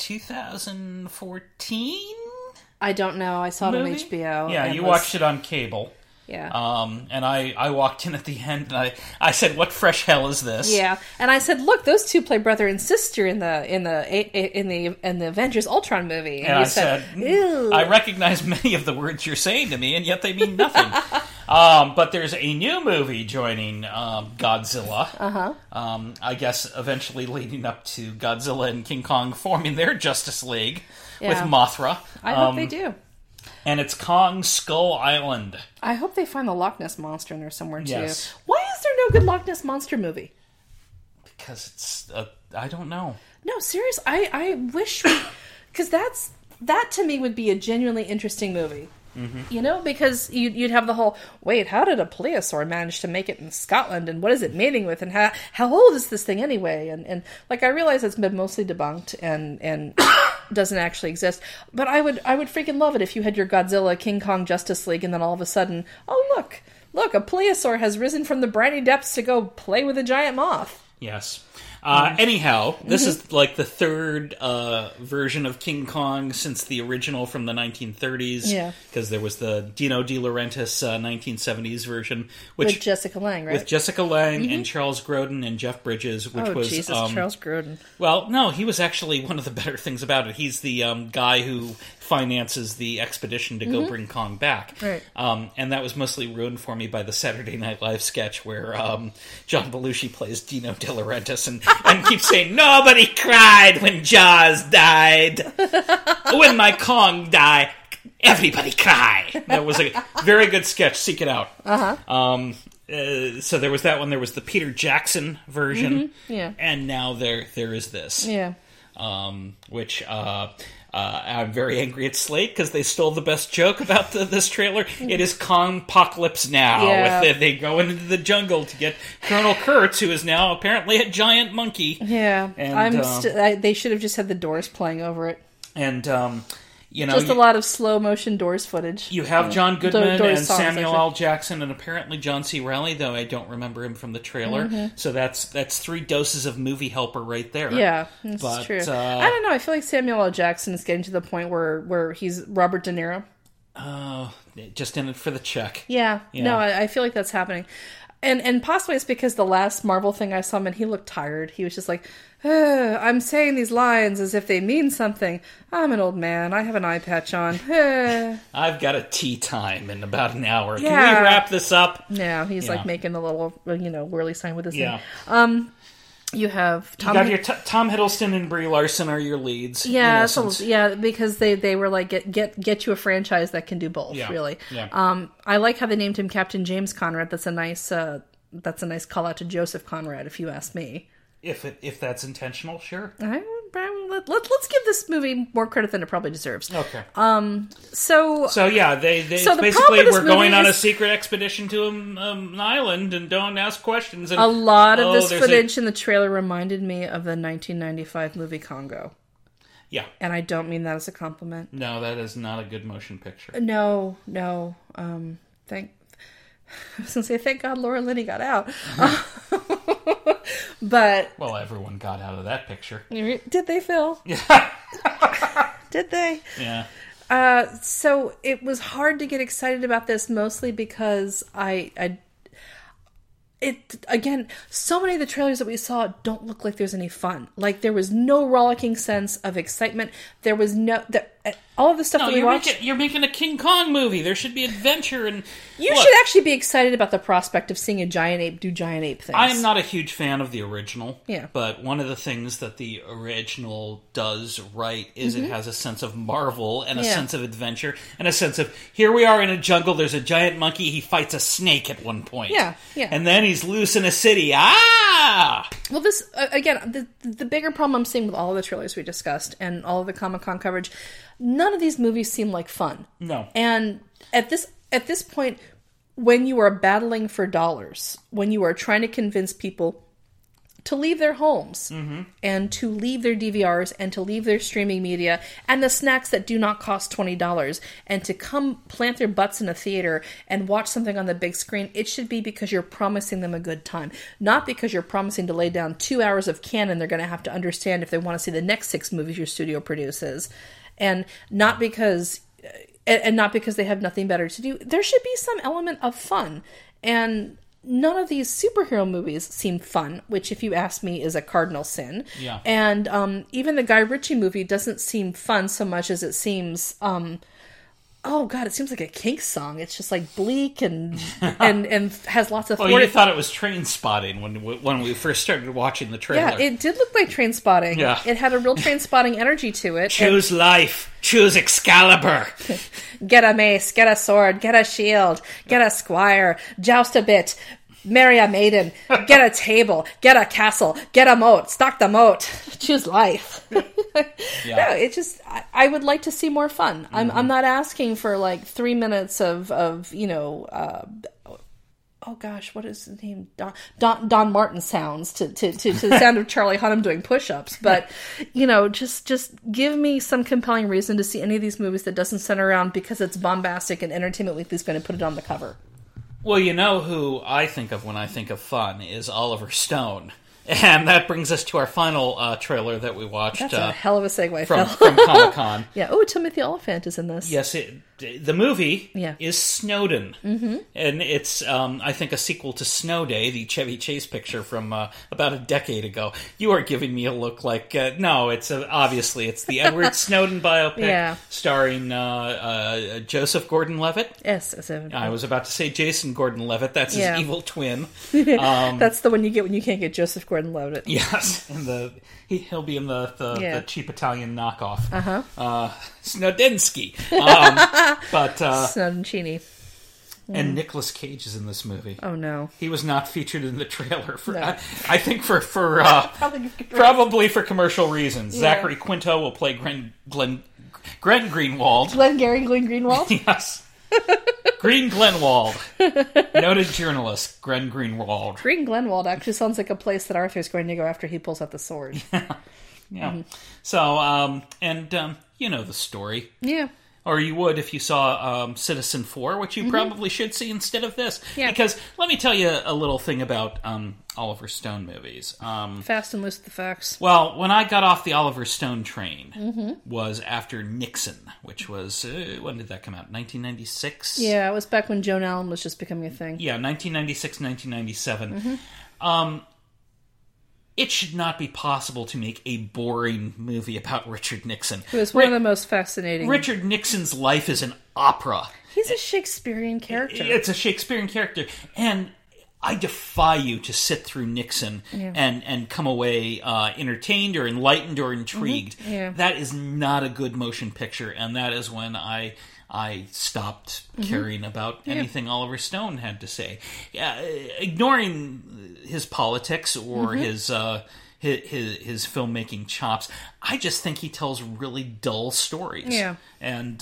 2014 I don't know. I saw movie? it on HBO. Yeah, you watched it on cable. And I walked in at the end, and I said, "What fresh hell is this?" Yeah, and I said, "Look, those two play brother and sister in the Avengers Ultron movie." And you said, "Ew." I recognize many of the words you're saying to me, and yet they mean nothing. But there's a new movie joining Godzilla. I guess eventually leading up to Godzilla and King Kong forming their Justice League with Mothra. I hope they do. And it's Kong Skull Island. I hope they find the Loch Ness Monster in there somewhere, too. Yes. Why is there no good Loch Ness Monster movie? Because it's... I don't know. No, seriously. I wish... Because that, to me, would be a genuinely interesting movie. Mm-hmm. You know, because you'd have the whole, wait, how did a plesiosaur manage to make it in Scotland, and what is it mating with, and how old is this thing anyway? And like, I realize it's been mostly debunked and doesn't actually exist, but I would freaking love it if you had your Godzilla King Kong Justice League, and then all of a sudden, oh look, a plesiosaur has risen from the briny depths to go play with a giant moth. Yes. Anyhow, this is like the third version of King Kong since the original from the 1930s. Yeah. Because there was the Dino De Laurentiis 1970s version. With Jessica Lange, right? With Jessica Lange and Charles Grodin and Jeff Bridges, which was... Jesus, Charles Grodin. Well, no, he was actually one of the better things about it. He's the guy who finances the expedition to go bring Kong back. Right. And that was mostly ruined for me by the Saturday Night Live sketch where John Belushi plays Dino De Laurentiis and keeps saying, "Nobody cried when Jaws died. When my Kong died, everybody cried." That was a very good sketch. Seek it out. So there was that one. There was the Peter Jackson version. Yeah. And now there is this. Yeah. Which... I'm very angry at Slate because they stole the best joke about this trailer. It is Kong-pocalypse now. Yeah. They go into the jungle to get Colonel Kurtz, who is now apparently a giant monkey. Yeah, and they should have just had the Doors playing over it. And just a lot of slow motion Doors footage. You have John Goodman and Samuel L. Jackson and apparently John C. Reilly, though I don't remember him from the trailer. So that's 3 doses of movie helper right there. Yeah, that's true. I don't know. I feel like Samuel L. Jackson is getting to the point where he's Robert De Niro. Just in it for the check. Yeah. No, I feel like that's happening. And possibly it's because the last Marvel thing I saw him in, he looked tired. He was just like, I'm saying these lines as if they mean something. I'm an old man. I have an eye patch on. I've got a tea time in about an hour. Yeah. Can we wrap this up? Yeah, he's like making the little, whirly sign with his thing. You have Tom. You got your Tom Hiddleston and Brie Larson are your leads. Yeah, because they were like get you a franchise that can do both. Yeah. Really. Yeah. I like how they named him Captain James Conrad. That's a nice call out to Joseph Conrad, if you ask me. If that's intentional, sure. Let's give this movie more credit than it probably deserves. Okay. So yeah, they basically were going on a secret expedition to an island and don't ask questions. And, a lot of this footage in the trailer reminded me of the 1995 movie Congo. Yeah. And I don't mean that as a compliment. No, that is not a good motion picture. No. I was going to say, thank God Laura Linney got out. But... Well, everyone got out of that picture. Did they, Phil? Yeah. Did they? Yeah. So it was hard to get excited about this, mostly because again, so many of the trailers that we saw don't look like there's any fun. Like, there was no rollicking sense of excitement. There was all of the stuff that we watched. You're making a King Kong movie. There should be adventure and... You should actually be excited about the prospect of seeing a giant ape do giant ape things. I am not a huge fan of the original. Yeah. But one of the things that the original does right is it has a sense of marvel and a sense of adventure and a sense of, here we are in a jungle, there's a giant monkey, he fights a snake at one point. Yeah. And then he's loose in a city. Ah! Well, this, again, the bigger problem I'm seeing with all of the trailers we discussed and all of the Comic-Con coverage, none of these movies seem like fun. No. And at this point, when you are battling for dollars, when you are trying to convince people to leave their homes and to leave their DVRs and to leave their streaming media and the snacks that do not cost $20 and to come plant their butts in a theater and watch something on the big screen, it should be because you're promising them a good time. Not because you're promising to lay down 2 hours of canon they're going to have to understand if they want to see the next 6 movies your studio produces. And not because... and not because they have nothing better to do. There should be some element of fun. And none of these superhero movies seem fun, which, if you ask me, is a cardinal sin. Yeah. And even the Guy Ritchie movie doesn't seem fun so much as it seems... oh God! It seems like a Kinks song. It's just like bleak and has lots of. Well, you thought it was Trainspotting when we first started watching the trailer. Yeah, it did look like Trainspotting. Yeah, it had a real Trainspotting energy to it. Choose life. Choose Excalibur. Get a mace. Get a sword. Get a shield. Get a squire. Joust a bit. Marry a maiden. Get a table. Get a castle. Get a moat. Stock the moat. Choose life. Yeah. No, it just... I would like to see more fun. Mm-hmm. I'm not asking for like 3 minutes of oh gosh, what is his name? Don Martin sounds to the sound of Charlie Hunnam doing push-ups. But, just give me some compelling reason to see any of these movies that doesn't center around because it's bombastic and Entertainment Weekly's going to put it on the cover. Well, you know who I think of when I think of fun is Oliver Stone. And that brings us to our final trailer that we watched. That's a hell of a segue, from Comic-Con. Yeah. Oh, Timothy Olyphant is in this. Yes, the movie is Snowden. Mm-hmm. And it's, I think, a sequel to Snow Day, the Chevy Chase picture from about a decade ago. You are giving me a look like, no, it's obviously it's the Edward Snowden biopic starring Joseph Gordon-Levitt. Yes. I was about to say Jason Gordon-Levitt. That's his evil twin. That's the one you get when you can't get Joseph Gordon-Levitt. Yes, and he'll be in the cheap Italian knockoff. Uh-huh. Snowdensky. But Snowdencini. And Nicolas Cage is in this movie. Oh no, he was not featured in the trailer for. No. I think for probably for commercial reasons. Yeah. Zachary Quinto will play Glenn Greenwald. Glengarry Glenn Greenwald. Yes. Green Glenwald. Noted journalist, Glenn Greenwald. Green Glenwald actually sounds like a place that Arthur's going to go after he pulls out the sword. Yeah. Mm-hmm. So, you know the story. Yeah. Or you would if you saw Citizen 4, which you probably should see instead of this. Yeah. Because let me tell you a little thing about Oliver Stone movies. Fast and loose with the facts. Well, when I got off the Oliver Stone train was after Nixon, which was, when did that come out? 1996? Yeah, it was back when Joan Allen was just becoming a thing. Yeah, 1996, 1997. It should not be possible to make a boring movie about Richard Nixon. It was one of the most fascinating. Richard Nixon's life is an opera. He's a Shakespearean character. It's a Shakespearean character. And I defy you to sit through Nixon and come away entertained or enlightened or intrigued. Yeah. That is not a good motion picture, and that is when I stopped caring about anything Oliver Stone had to say. Ignoring his politics or his filmmaking chops, I just think he tells really dull stories. Yeah. And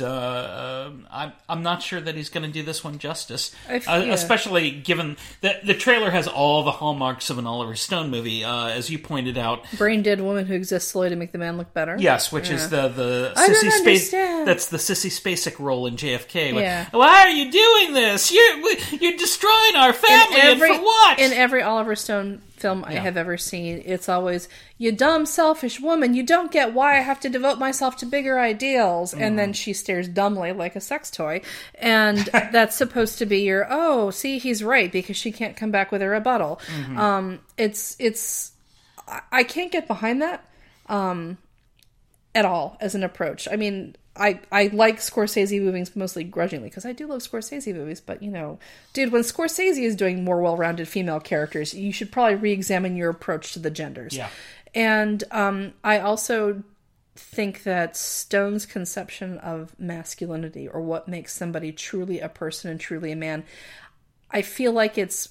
I'm not sure that he's going to do this one justice, especially given that the trailer has all the hallmarks of an Oliver Stone movie, as you pointed out. Brain dead woman who exists solely to make the man look better. Yes, which is the sissy space. That's the Sissy Spacek role in JFK. Like, why are you doing this? You're destroying our family, and for what? In every Oliver Stone film I have ever seen, it's always, you dumb, selfish woman, you don't get why I have to devote myself to bigger ideals. And then she stares dumbly like a sex toy. And that's supposed to be your, oh, see, he's right, because she can't come back with a rebuttal. It's I can't get behind that at all as an approach. I mean, I like Scorsese movies mostly grudgingly, because I do love Scorsese movies, but, dude, when Scorsese is doing more well-rounded female characters, you should probably re-examine your approach to the genders. Yeah. And I also think that Stone's conception of masculinity, or what makes somebody truly a person and truly a man, I feel like it's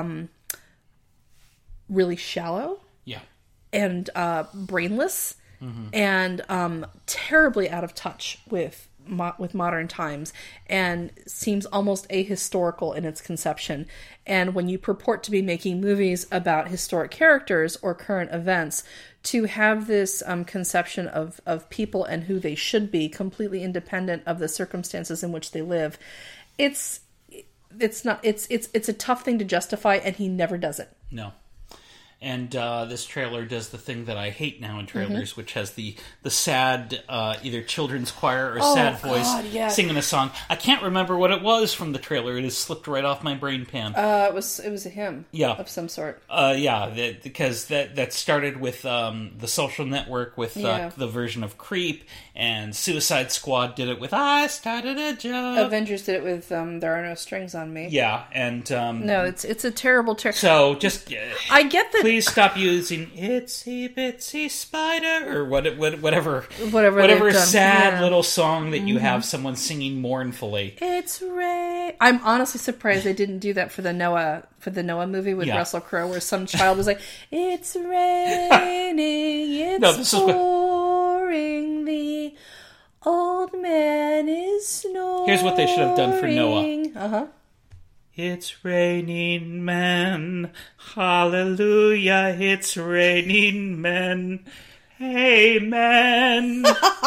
really shallow. Yeah. And brainless. And terribly out of touch with modern times, and seems almost ahistorical in its conception. And when you purport to be making movies about historic characters or current events, to have this conception of people and who they should be, completely independent of the circumstances in which they live, it's a tough thing to justify, and he never does it. No. And this trailer does the thing that I hate now in trailers, which has the sad either children's choir or sad voice singing a song. I can't remember what it was from the trailer. It has slipped right off my brain pan. It was a hymn of some sort. Because that started with The Social Network with the version of Creep, and Suicide Squad did it with I Started a Joke. Avengers did it with There Are No Strings on Me. Yeah, and... no, it's a terrible... So, just... I get that... Please stop using Itsy Bitsy Spider, or whatever sad little song that you have someone singing mournfully. It's rain. I'm honestly surprised they didn't do that for the Noah movie with Russell Crowe, where some child was like, "It's raining, it's pouring, the old man is snoring." Here's what they should have done for Noah. It's raining men, hallelujah, it's raining men, amen.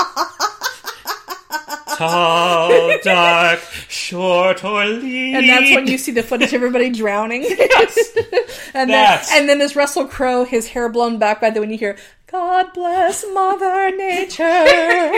Tall, dark, short, or lean. And that's when you see the footage of everybody drowning. Yes. and then there's Russell Crowe, his hair blown back by the when you hear, "God bless Mother Nature."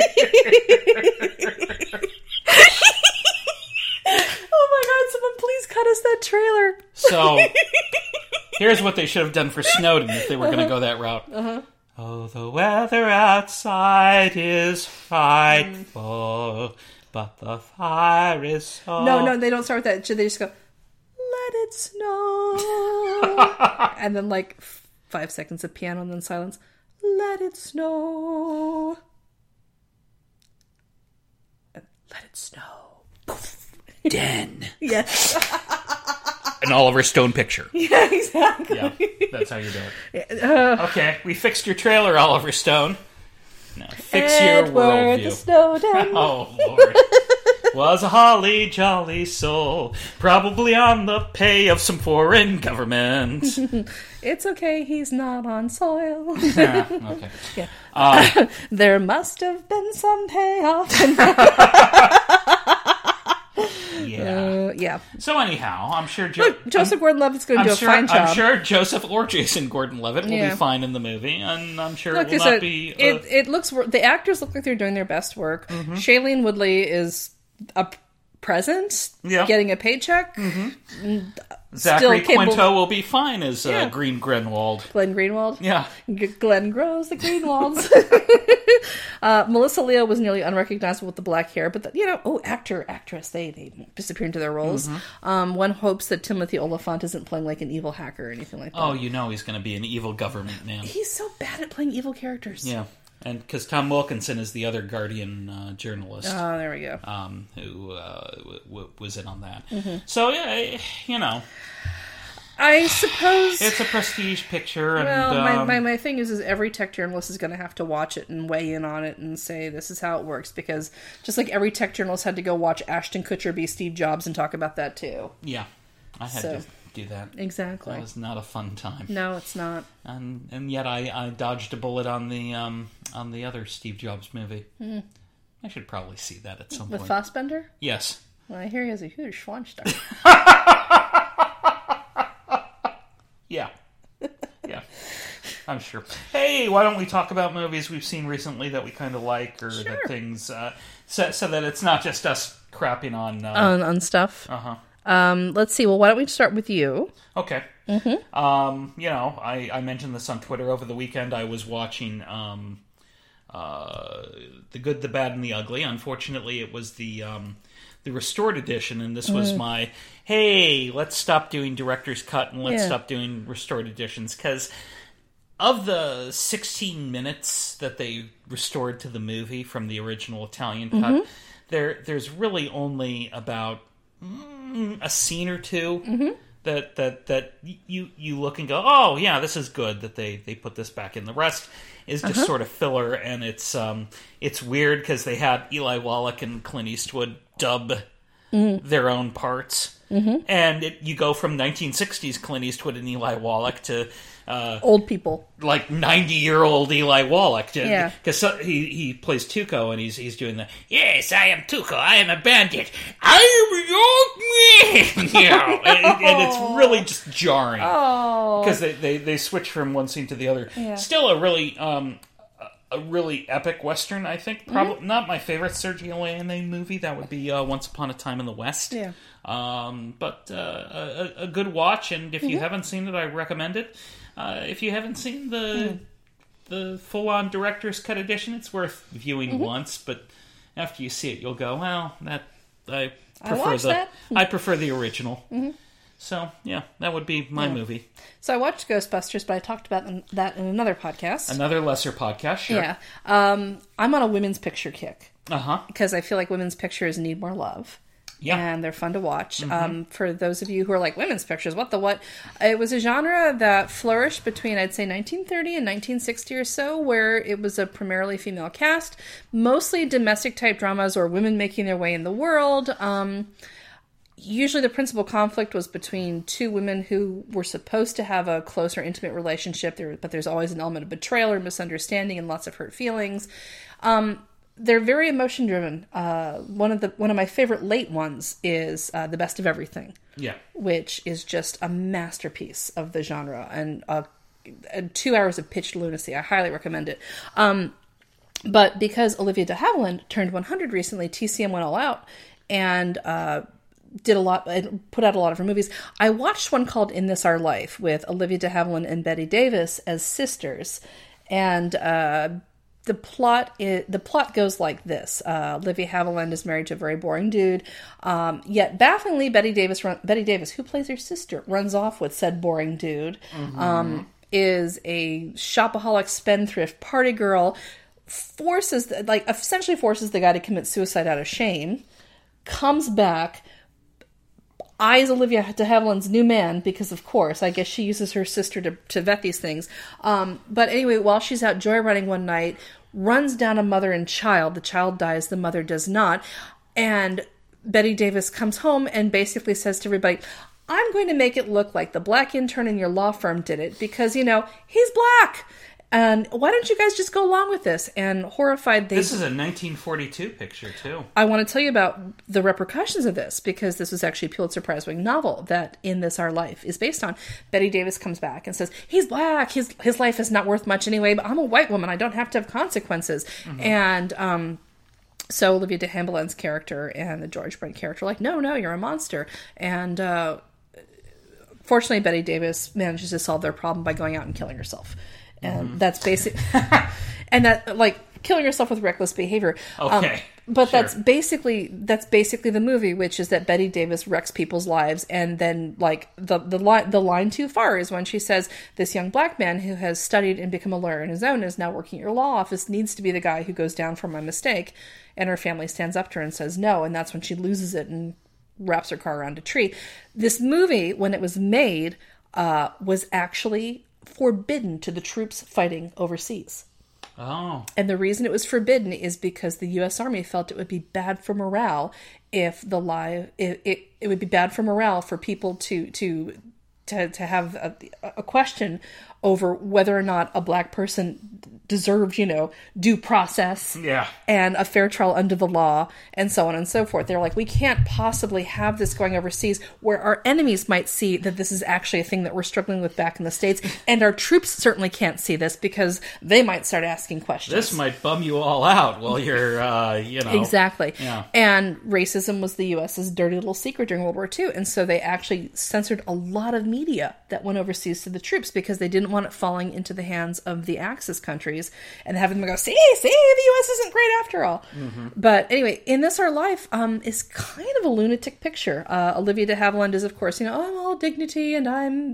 Oh my God, someone please cut us that trailer. So, here's what they should have done for Snowden if they were going to go that route. Oh, the weather outside is frightful, but the fire is so... No, they don't start with that. They just go, "Let it snow." And then 5 seconds of piano and then silence. "Let it snow. Let it snow." Den. Yes. An Oliver Stone picture. Yeah, exactly. Yeah, that's how you do it. Okay, we fixed your trailer, Oliver Stone. Now fix your worldview. Snowden. Oh, Lord. Was a holly jolly soul, probably on the pay of some foreign government. It's okay, he's not on soil. Okay. Yeah. There must have been some payoff. Yeah. So anyhow, I'm sure Joseph Gordon-Levitt is going to do a fine job. I'm sure Joseph or Jason Gordon-Levitt will be fine in the movie, and I'm sure it will not be... It looks... The actors look like they're doing their best work. Shailene Woodley is a present, getting a paycheck. Zachary Quinto will be fine as Glenn Greenwald. Glenn Greenwald? Yeah. Glenn grows the Greenwalds. Melissa Leo was nearly unrecognizable with the black hair, but actress, they disappear into their roles. One hopes that Timothy Olyphant isn't playing like an evil hacker or anything like that. Oh, he's going to be an evil government man. He's so bad at playing evil characters. Yeah. And because Tom Wilkinson is the other Guardian journalist. Oh, there we go. Who was in on that. So, I suppose... It's a prestige picture. Well, my thing is every tech journalist is going to have to watch it and weigh in on it and say this is how it works. Because just like every tech journalist had to go watch Ashton Kutcher be Steve Jobs and talk about that too. Yeah, I had to do that. Exactly. That was not a fun time. No, it's not. And yet I dodged a bullet on the other Steve Jobs movie. I should probably see that at some point. With Fassbender? Yes. Well, I hear he has a huge Schwanstein. Yeah. I'm sure. Hey, why don't we talk about movies we've seen recently that we kind of like, or that things so that it's not just us crapping on stuff. Let's see. Well, why don't we start with you? Okay. I mentioned this on Twitter over the weekend. I was watching The Good, the Bad, and the Ugly. Unfortunately, it was the restored edition, and this was my, hey, let's stop doing director's cut and let's stop doing restored editions, because of the 16 minutes that they restored to the movie from the original Italian cut, there's really only about a scene or two that you look and go, oh yeah, this is good that they put this back in. The rest is just sort of filler, and it's weird because they had Eli Wallach and Clint Eastwood dub their own parts. And you go from 1960s Clint Eastwood and Eli Wallach to old people, like 90-year-old Eli Wallach, because he plays Tuco, and he's doing the yes, I am Tuco, I am a bandit, I am a young man, and it's really just jarring because they switch from one scene to the other. Still a really epic Western, I think. Probably not my favorite Sergio Leone movie. That would be Once Upon a Time in the West. Yeah. But a good watch, and if you haven't seen it, I recommend it. If you haven't seen the full-on director's cut edition, it's worth viewing once. But after you see it, you'll go, well, I prefer the original. So, yeah, that would be my movie. So I watched Ghostbusters, but I talked about that in another podcast. Another lesser podcast, sure. Yeah. I'm on a women's picture kick. Uh-huh. Because I feel like women's pictures need more love. Yeah. And they're fun to watch. For those of you who are like, women's pictures, what the what? It was a genre that flourished between, I'd say, 1930 and 1960 or so, where it was a primarily female cast, mostly domestic-type dramas or women making their way in the world. Usually the principal conflict was between two women who were supposed to have a close or intimate relationship, but there's always an element of betrayal or misunderstanding and lots of hurt feelings. They're very emotion driven. One of my favorite late ones is The Best of Everything. Yeah. Which is just a masterpiece of the genre and 2 hours of pitched lunacy. I highly recommend it. But because Olivia de Havilland turned 100 recently, TCM went all out and did a lot and put out a lot of her movies. I watched one called In This Our Life with Olivia de Havilland and Bette Davis as sisters, and the plot goes like this: Olivia Havilland is married to a very boring dude, yet bafflingly, Bette Davis, who plays her sister, runs off with said boring dude. Is a shopaholic spendthrift party girl, essentially forces the guy to commit suicide out of shame, comes back, eyes Olivia de Havilland's new man, because of course, I guess she uses her sister to vet these things. But anyway, while she's out joyriding one night, runs down a mother and child. The child dies, the mother does not. And Bette Davis comes home and basically says to everybody, I'm going to make it look like the black intern in your law firm did it because, he's black. And why don't you guys just go along with this? And horrified, This is a 1942 picture, too. I want to tell you about the repercussions of this, because this was actually a Pulitzer Prize-winning novel that In This Our Life is based on. Bette Davis comes back and says, he's black, his life is not worth much anyway, but I'm a white woman, I don't have to have consequences. And so Olivia de Havilland's character and the George Brent character are like, no, you're a monster. And fortunately, Bette Davis manages to solve their problem by going out and killing herself. And that's basic, and that killing yourself with reckless behavior. Okay, but sure. that's basically the movie, which is that Bette Davis wrecks people's lives, and then the line too far is when she says this young black man who has studied and become a lawyer on his own is now working at your law office needs to be the guy who goes down for my mistake, and her family stands up to her and says no, and that's when she loses it and wraps her car around a tree. This movie, when it was made, was actually forbidden to the troops fighting overseas. Oh. And the reason it was forbidden is because the U.S. Army felt it would be bad for morale it would be bad for morale for people to have a question over whether or not a black person deserved, due process and a fair trial under the law and so on and so forth. They're like, we can't possibly have this going overseas where our enemies might see that this is actually a thing that we're struggling with back in the States, and our troops certainly can't see this because they might start asking questions. This might bum you all out while you're, Exactly. Yeah. And racism was the U.S.'s dirty little secret during World War II, and so they actually censored a lot of media that went overseas to the troops because they didn't want it falling into the hands of the Axis countries and having them go, see, the U.S. isn't great after all. But anyway, In This Our Life is kind of a lunatic picture. Olivia de Havilland is, of course, I'm all dignity, and I'm,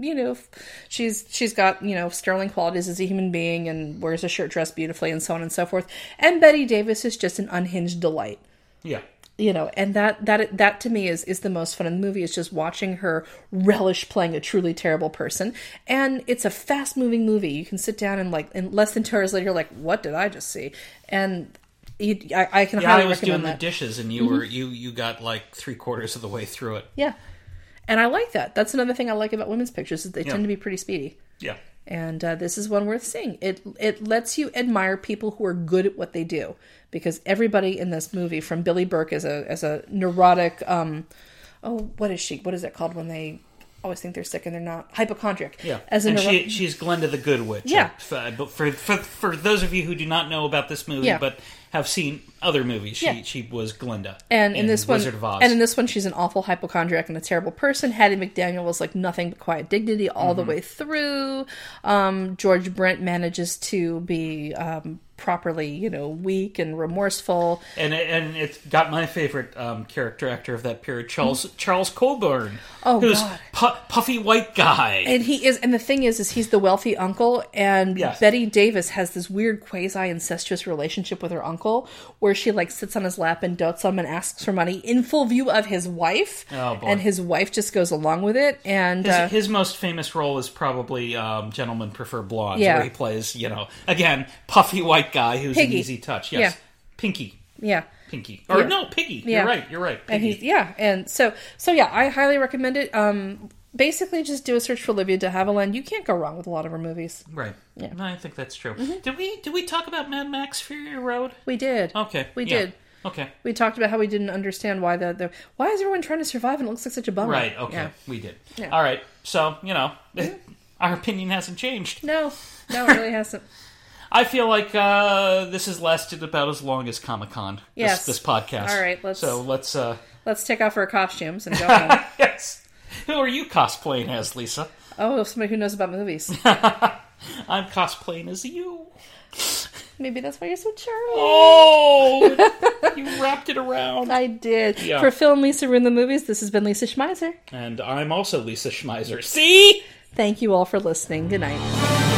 she's got, sterling qualities as a human being and wears a shirt dressed beautifully and so on and so forth. And Bette Davis is just an unhinged delight. Yeah. And that to me is the most fun in the movie, is just watching her relish playing a truly terrible person. And it's a fast moving movie. You can sit down and in less than 2 hours later, you're like, what did I just see? And I can highly recommend that. I was doing the dishes and you got 3/4 of the way through it. Yeah. And I like that. That's another thing I like about women's pictures, is they tend to be pretty speedy. Yeah. And this is one worth seeing. It lets you admire people who are good at what they do, because everybody in this movie, from Billy Burke as a neurotic, what is she? What is that called when they always think they're sick and they're not? Hypochondriac. Yeah. She's Glenda the Good Witch. Yeah. But for those of you who do not know about this movie, but have seen other movies, she was Glenda. And in this Wizard of Oz. And in this one, she's an awful hypochondriac and a terrible person. Hattie McDaniel was like nothing but quiet dignity all the way through. George Brent manages to be properly, weak and remorseful. And it's got my favorite character actor of that period, Charles Colburn. Oh, who's God. Puffy white guy. And he is, and the thing is he's the wealthy uncle, and Betty Davis has this weird quasi-incestuous relationship with her uncle, where she like sits on his lap and dotes on him and asks for money in full view of his wife. Oh, boy. And his wife just goes along with it. And his most famous role is probably Gentlemen Prefer Blondes, where he plays, again, puffy white guy who's Piggy. an easy touch. Yes. Yeah. Pinky. Yeah. Pinky. Or no, Piggy. Yeah. You're right. And Piggy. and so I highly recommend it. Basically, just do a search for Olivia de Havilland. You can't go wrong with a lot of her movies. Right. Yeah. I think that's true. Did we talk about Mad Max Fury Road? We did. Okay. We did. Okay. We talked about how we didn't understand why why is everyone trying to survive and it looks like such a bummer. Right. Okay. Yeah. We did. Yeah. All right. So our opinion hasn't changed. No, it really hasn't. I feel like this has lasted about as long as Comic-Con. Yes. This podcast. All right. Let's take off our costumes and go home. Yes. Who are you cosplaying as, Lisa? Oh, somebody who knows about movies. I'm cosplaying as you. Maybe that's why you're so charming. Oh! You wrapped it around. I did. Yeah. For Phil and Lisa Ruin the Movies, this has been Lisa Schmeiser. And I'm also Lisa Schmeiser. See? Thank you all for listening. Good night.